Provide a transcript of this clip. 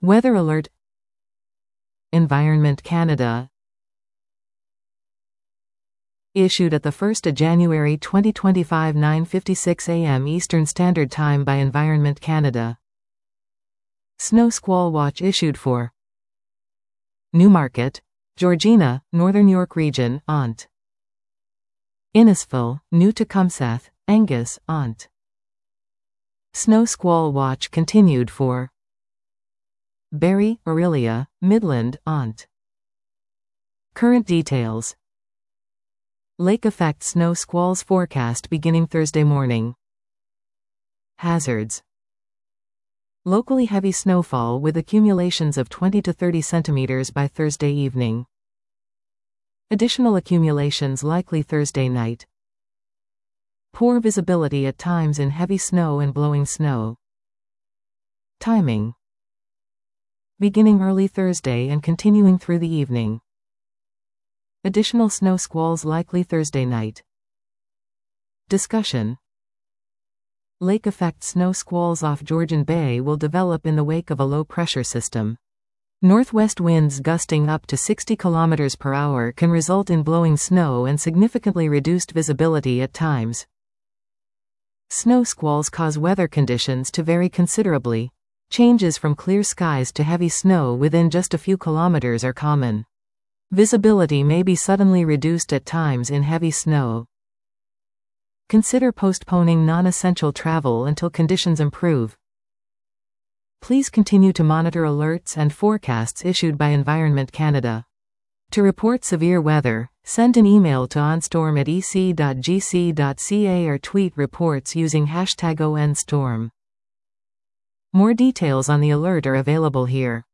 Weather alert. Environment Canada. Issued at the 1st of January 2025 9:56 a.m. Eastern Standard Time by Environment Canada. Snow Squall Watch issued for Newmarket, Georgina, Northern York Region, Ont. Innisfil, New Tecumseth, Angus, Ont. Snow Squall Watch continued for Barrie, Orillia, Midland, Ont. Current details. Lake effect snow squalls forecast beginning Thursday morning. Hazards. Locally heavy snowfall with accumulations of 20 to 30 centimeters by Thursday evening. Additional accumulations likely Thursday night. Poor visibility at times in heavy snow and blowing snow. Timing. Beginning early Thursday and continuing through the evening. Additional snow squalls likely Thursday night. Discussion. Lake effect snow squalls off Georgian Bay will develop in the wake of a low-pressure system. Northwest winds gusting up to 60 km per hour can result in blowing snow and significantly reduced visibility at times. Snow squalls cause weather conditions to vary considerably. Changes from clear skies to heavy snow within just a few kilometers are common. Visibility may be suddenly reduced at times in heavy snow. Consider postponing non-essential travel until conditions improve. Please continue to monitor alerts and forecasts issued by Environment Canada. To report severe weather, send an email to onstorm@ec.gc.ca or tweet reports using #ONStorm. More details on the alert are available here.